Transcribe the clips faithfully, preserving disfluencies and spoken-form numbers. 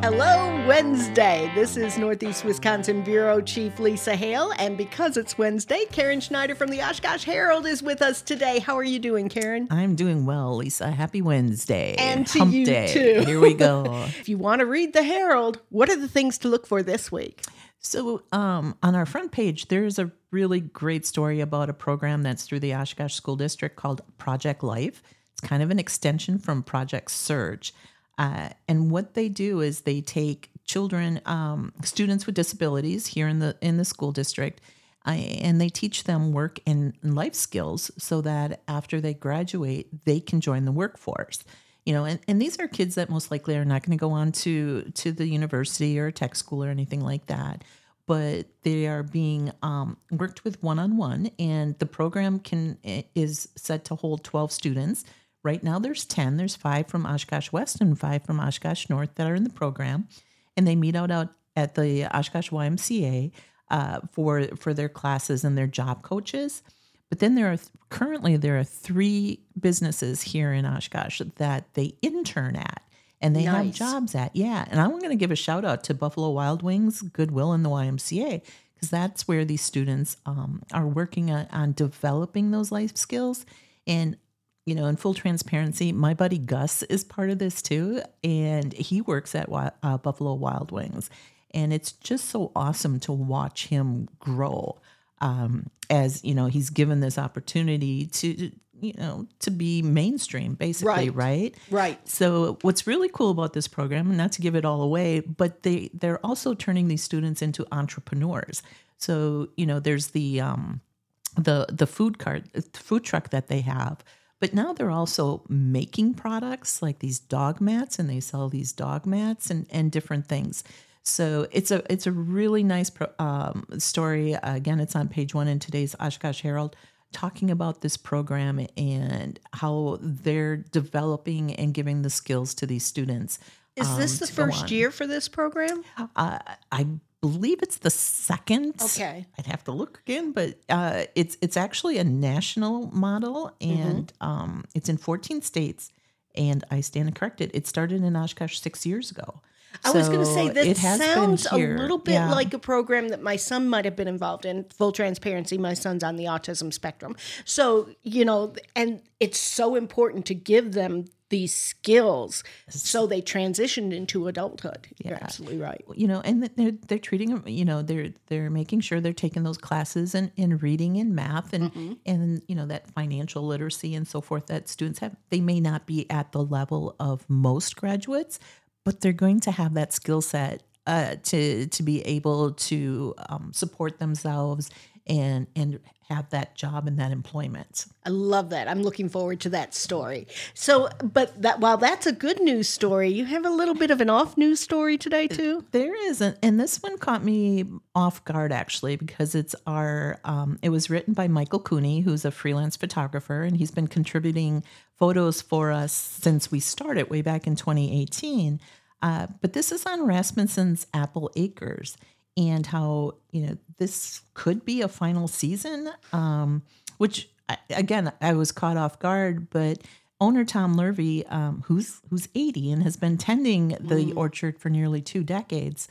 Hello, Wednesday. This is Northeast Wisconsin Bureau Chief Lisa Hale, and because it's Wednesday, Karen Schneider from the Oshkosh Herald is with us today. How are you doing, Karen? I'm doing well, Lisa. Happy Wednesday. And to Hump you, day. too. Here we go. If you want to read the Herald, what are the things to look for this week? So um, on our front page, there's a really great story about a program that's through the Oshkosh School District called Project Life. It's kind of an extension from Project Surge. Uh, and what they do is they take children, um, students with disabilities here in the in the school district, uh, and they teach them work and, and life skills so that after they graduate, they can join the workforce. You know, and, and these are kids that most likely are not going to go on to to the university or tech school or anything like that, but they are being um, worked with one-on-one, and the program can is set to hold twelve students. Right now there's ten. There's five from Oshkosh West and five from Oshkosh North that are in the program, and they meet out, out at the Oshkosh Y M C A uh, for for their classes and their job coaches. But then there are currently there are three businesses here in Oshkosh that they intern at and they Nice. have jobs at. Yeah, and I'm going to give a shout out to Buffalo Wild Wings, Goodwill, and the Y M C A, because that's where these students um, are working on, on developing those life skills. And you know, in full transparency, my buddy Gus is part of this too, and he works at uh, Buffalo Wild Wings. And it's just so awesome to watch him grow um, as, you know, he's given this opportunity to, you know, to be mainstream, basically, Right. right? Right. So what's really cool about this program, and not to give it all away, but they, they're also turning these students into entrepreneurs. So, you know, there's the um, the the food cart, food truck that they have. But now they're also making products like these dog mats, and they sell these dog mats and, and different things. So it's a it's a really nice pro, um, story. Uh, again, it's on page one in today's Oshkosh Herald, talking about this program and how they're developing and giving the skills to these students. Is um, this the to go first on. year for this program? Uh, I believe it's the second. Okay. I'd have to look again, but uh, it's it's actually a national model, and Mm-hmm. um, it's in fourteen states. And I stand corrected. It started in Oshkosh six years ago. I was going to say, So this it has sounds been here. a little bit Yeah. like a program that my son might have been involved in. Full transparency, my son's on the autism spectrum. So, you know, and it's so important to give them these skills so they transitioned into adulthood. You're Yeah. absolutely right. You know, and they're they're treating them. You know, they're they're making sure they're taking those classes in, in reading and math and Mm-hmm. and you know that financial literacy and so forth that students have. They may not be at the level of most graduates, but they're going to have that skill set uh, to to be able to um, support themselves and and have that job and that employment. I love that. I'm looking forward to that story. So, but that while that's a good news story, you have a little bit of an off news story today too. There is, and and this one caught me off guard actually, because it's our. Um, it was written by Michael Cooney, who's a freelance photographer, and he's been contributing photos for us since we started way back in twenty eighteen. Uh, but this is on Rasmussen's Apple Acres, and how, you know, this could be a final season, um, which I, again, I was caught off guard, but owner Tom Lurvy, um, who's who's eighty and has been tending the orchard for nearly two decades,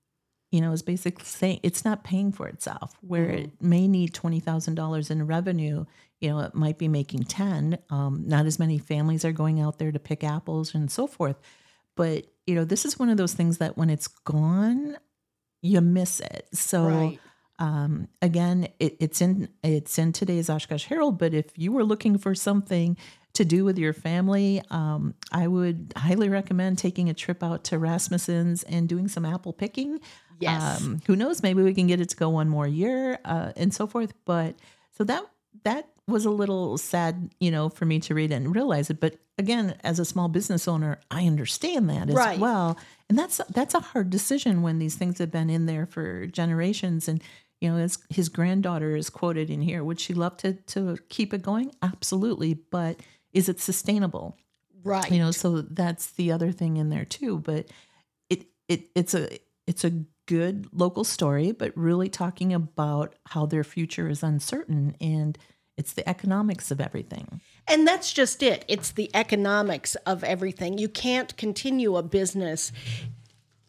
you know, is basically saying it's not paying for itself. Where it may need twenty thousand dollars in revenue, you know, it might be making ten. Um, not as many families are going out there to pick apples and so forth. But, you know, this is one of those things that when it's gone, you miss it. So Right. um, again, it, it's in it's in today's Oshkosh Herald. But if you were looking for something to do with your family, um, I would highly recommend taking a trip out to Rasmussen's and doing some apple picking. Yes. Um, who knows? Maybe we can get it to go one more year uh, and so forth. But so that that was a little sad, you know, for me to read and realize it. But again, as a small business owner, I understand that as Right. well. And that's that's a hard decision when these things have been in there for generations. And, you know, his, his granddaughter is quoted in here. Would she love to to keep it going? Absolutely. But is it sustainable? Right. You know, so that's the other thing in there too. But it it it's a it's a good local story, but really talking about how their future is uncertain, and it's the economics of everything. And that's just it. It's the economics of everything. You can't continue a business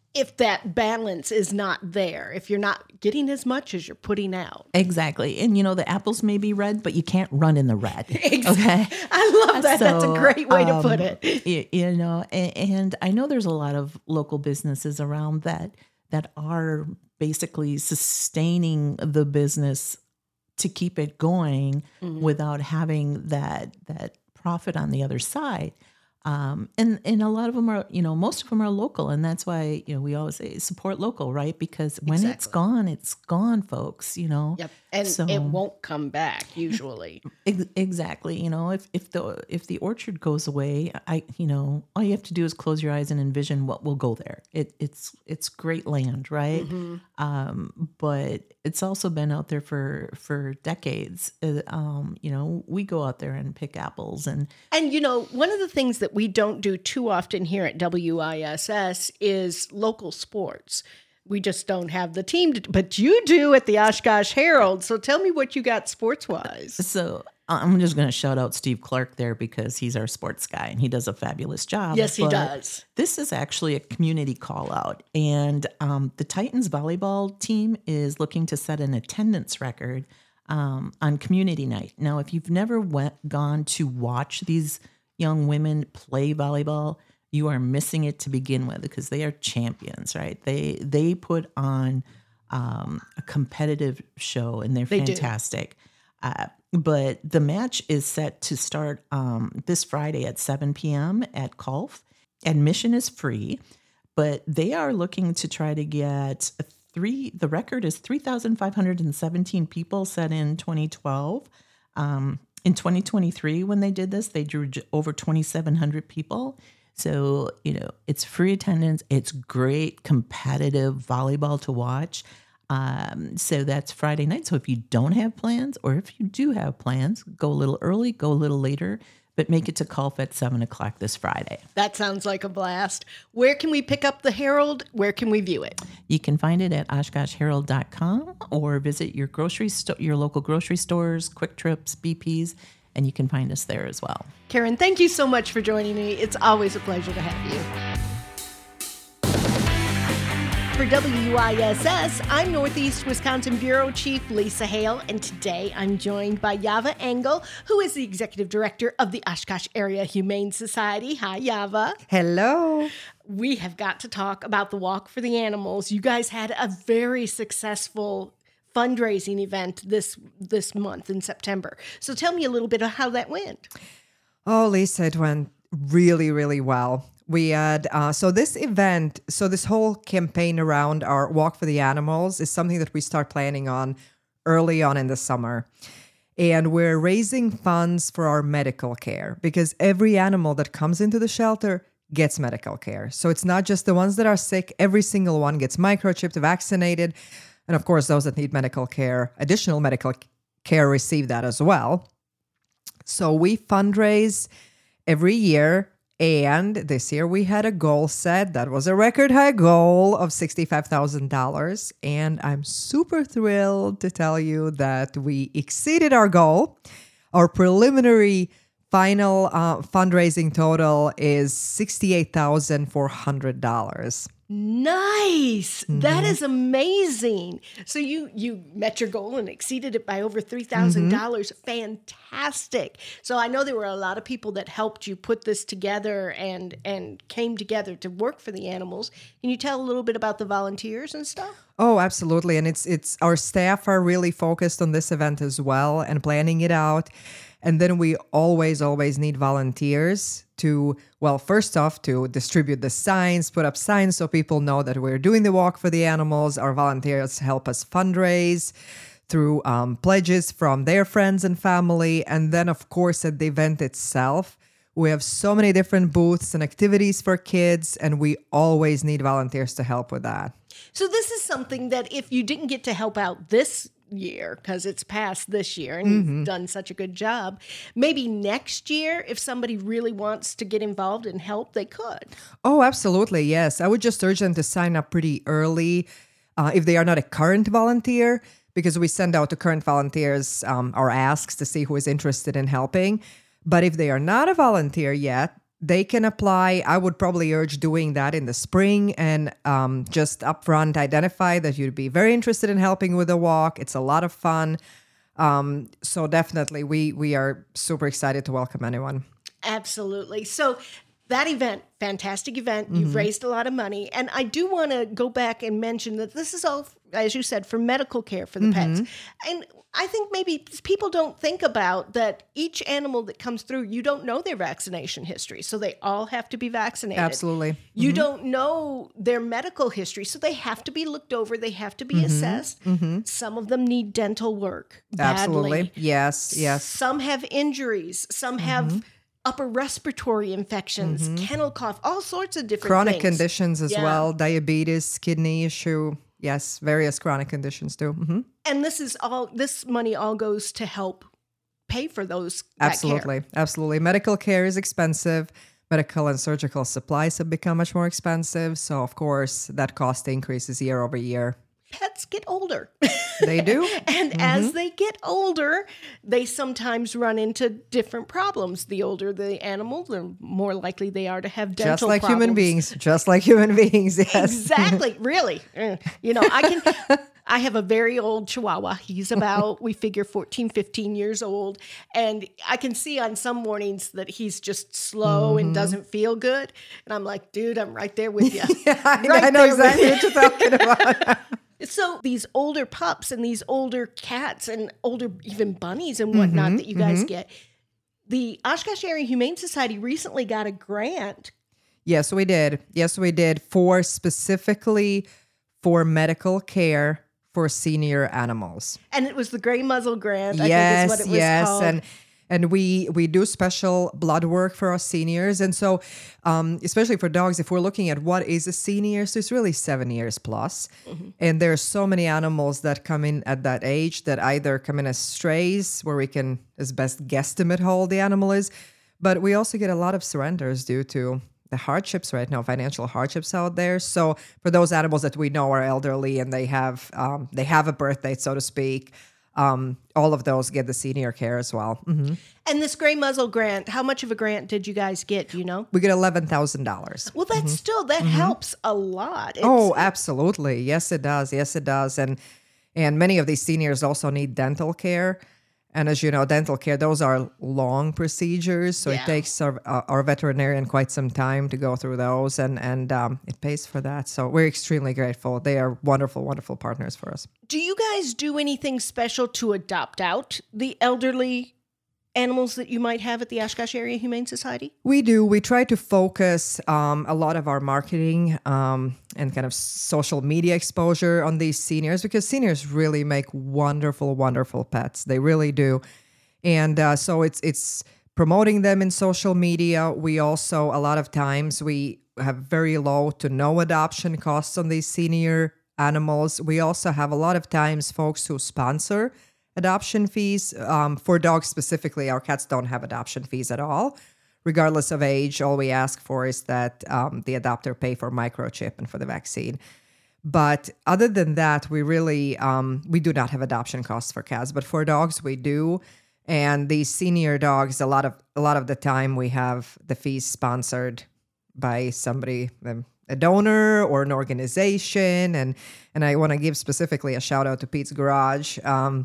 if that balance is not there, if you're not getting as much as you're putting out. Exactly. And, you know, the apples may be red, but you can't run in the red. Exactly. Okay. I love that. So, That's a great way to um, put it. You, you know, and, and I know there's a lot of local businesses around that that are basically sustaining the business to keep it going mm-hmm. without having that that profit on the other side. Um, and, and a lot of them are, you know, most of them are local. And that's why, you know, we always say support local, right? Because when exactly. it's gone, it's gone, folks, you know. Yep. And so, it won't come back usually. Ex- exactly. You know, if, if the if the orchard goes away, I you know, all you have to do is close your eyes and envision what will go there. It it's it's great land, right? Mm-hmm. Um, but it's also been out there for for decades. Uh, um, you know, we go out there and pick apples and and you know, one of the things that we don't do too often here at W I S S is local sports. We just don't have the team, to, but you do at the Oshkosh Herald. So tell me what you got sports-wise. So I'm just going to shout out Steve Clark there because he's our sports guy and he does a fabulous job. Yes, he does. This is actually a community call out. And um, the Titans volleyball team is looking to set an attendance record um, on community night. Now, if you've never went gone to watch these young women play volleyball, you are missing it to begin with because they are champions, right? They they put on um, a competitive show and they're they fantastic. Uh, but the match is set to start um, this Friday at seven p.m. at Colf. Admission is free, but they are looking to try to get three. The record is three thousand five hundred seventeen people set in twenty twelve. Um, in twenty twenty-three, when they did this, they drew over twenty-seven hundred people. So, you know, it's free attendance. It's great competitive volleyball to watch. Um, so that's Friday night. So if you don't have plans or if you do have plans, go a little early, go a little later, but make it to Colf at seven o'clock this Friday. That sounds like a blast. Where can we pick up the Herald? Where can we view it? You can find it at oshkosh herald dot com or visit your grocery sto- your local grocery stores, Quick Trips, B Ps, and you can find us there as well. Karen, thank you so much for joining me. It's always a pleasure to have you. For W I S S, I'm Northeast Wisconsin Bureau Chief Lisa Hale, and today I'm joined by Yava Engel, who is the Executive Director of the Oshkosh Area Humane Society. Hi, Yava. Hello. We have got to talk about the Walk for the Animals. You guys had a very successful fundraising event this this month in September. So tell me a little bit of how that went. Oh, Lisa, it went really, really well. We had, uh, so this event, so this whole campaign around our Walk for the Animals is something that we start planning on early on in the summer. And we're raising funds for our medical care because every animal that comes into the shelter gets medical care. So it's not just the ones that are sick. Every single one gets microchipped, vaccinated. And of course, those that need medical care, additional medical care, receive that as well. So we fundraise every year. And this year we had a goal set that was a record high goal of sixty-five thousand dollars. And I'm super thrilled to tell you that we exceeded our goal. Our preliminary final uh, fundraising total is sixty-eight thousand four hundred dollars. Nice. Mm-hmm. That is amazing. So you you met your goal and exceeded it by over three thousand dollars. Mm-hmm. Fantastic. So I know there were a lot of people that helped you put this together and and came together to work for the animals. Can you tell a little bit about the volunteers and stuff? Oh, absolutely. And it's it's our staff are really focused on this event as well and planning it out. And then we always, always need volunteers to, well, first off, to distribute the signs, put up signs so people know that we're doing the Walk for the Animals. Our volunteers help us fundraise through um, pledges from their friends and family. And then, of course, at the event itself, we have so many different booths and activities for kids, and we always need volunteers to help with that. So this is something that if you didn't get to help out this year because it's past this year and mm-hmm. you've done such a good job, maybe next year if somebody really wants to get involved and help, they could. Oh, absolutely. Yes. I would just urge them to sign up pretty early uh, if they are not a current volunteer, because we send out to current volunteers um, our asks to see who is interested in helping. But if they are not a volunteer yet, they can apply. I would probably urge doing that in the spring and um, just upfront identify that you'd be very interested in helping with the walk. It's a lot of fun. Um, so definitely we we are super excited to welcome anyone. Absolutely. So that event, fantastic event. You've mm-hmm. raised a lot of money. And I do want to go back and mention that this is all, as you said, for medical care for the mm-hmm. pets. And I think maybe people don't think about that each animal that comes through, you don't know their vaccination history. So they all have to be vaccinated. Absolutely. You mm-hmm. don't know their medical history. So they have to be looked over. They have to be mm-hmm. assessed. Mm-hmm. Some of them need dental work badly. Absolutely. Yes, yes. Some have injuries. Some have mm-hmm. upper respiratory infections, mm-hmm. kennel cough, all sorts of different chronic things. conditions as yeah. well, diabetes, kidney issue. Yes, various chronic conditions too. Mm-hmm. And this is all, this money all goes to help pay for those. Absolutely. That care. Absolutely. Medical care is expensive. Medical and surgical supplies have become much more expensive. So of course that cost increases year over year. Pets get older. They do. And mm-hmm. as they get older, they sometimes run into different problems. The older the animal, the more likely they are to have dental Just like problems. human beings. Just like human beings, yes. Exactly. Really. You know, I can... I have a very old Chihuahua. He's about, we figure, fourteen, fifteen years old. And I can see on some mornings that he's just slow mm-hmm. and doesn't feel good. And I'm like, dude, I'm right there with you. yeah, I, right I know exactly what you're talking about. So these older pups and these older cats and older even bunnies and whatnot mm-hmm, that you guys mm-hmm. get, the Oshkosh Area Humane Society recently got a grant. Yes, we did. Yes, we did for specifically for medical care for senior animals. And it was the Gray Muzzle Grant, yes, I think is what it was yes, called. And And we we do special blood work for our seniors. And so, um, especially for dogs, if we're looking at what is a senior, so it's really seven years plus. Mm-hmm. And there are so many animals that come in at that age that either come in as strays, where we can as best guesstimate how old the animal is. But we also get a lot of surrenders due to the hardships right now, financial hardships out there. So for those animals that we know are elderly and they have um, they have a birth date, so to speak, Um, all of those get the senior care as well. Mm-hmm. And this Gray Muzzle Grant, how much of a grant did you guys get? Do you know? We get eleven thousand dollars. Well, that's mm-hmm. still, that mm-hmm. helps a lot. It's, oh, absolutely. Yes, it does. Yes, it does. And and many of these seniors also need dental care. And as you know, dental care, those are long procedures. So yeah. it takes our, uh, our veterinarian quite some time to go through those. And, and um, it pays for that. So we're extremely grateful. They are wonderful, wonderful partners for us. Do you guys do anything special to adopt out the elderly animals that you might have at the Oshkosh Area Humane Society? We do. We try to focus um, a lot of our marketing um, and kind of social media exposure on these seniors, because seniors really make wonderful, wonderful pets. They really do. And uh, so it's it's promoting them in social media. We also, a lot of times, we have very low to no adoption costs on these senior animals. We also have a lot of times folks who sponsor adoption fees. Um, for dogs specifically, our cats don't have adoption fees at all. Regardless of age, all we ask for is that um, the adopter pay for microchip and for the vaccine. But other than that, we really, um, we do not have adoption costs for cats. But for dogs, we do. And these senior dogs, a lot of a lot of the time, we have the fees sponsored by somebody, um, a donor or an organization. And and I want to give specifically a shout out to Pete's Garage Um,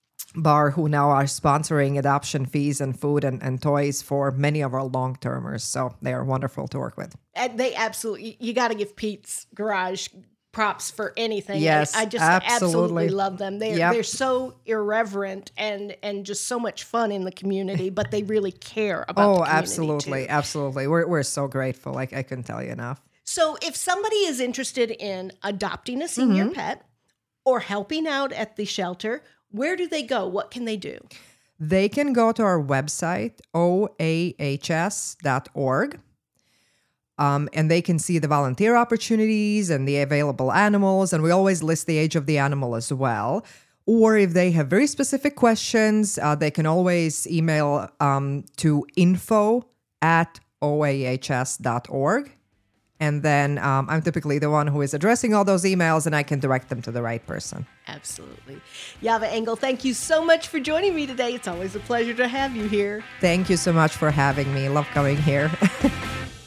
Bar, who now are sponsoring adoption fees and food and, and toys for many of our long-termers. So they are wonderful to work with. And they absolutely, you got to give Pete's Garage props for anything. Yes, I, I just absolutely. absolutely love them. They're, yep. they're so irreverent and, and just so much fun in the community, but they really care about oh, the community absolutely, too. absolutely. We're, we're so grateful. Like, I couldn't tell you enough. So if somebody is interested in adopting a senior mm-hmm. pet or helping out at the shelter, where do they go? What can they do? They can go to our website, O A H S dot org, um, and they can see the volunteer opportunities and the available animals, and we always list the age of the animal as well. Or if they have very specific questions, uh, they can always email um, to info at O A H S dot org, And then um, I'm typically the one who is addressing all those emails, and I can direct them to the right person. Absolutely. Java Engel, thank you so much for joining me today. It's always a pleasure to have you here. Thank you so much for having me. Love coming here.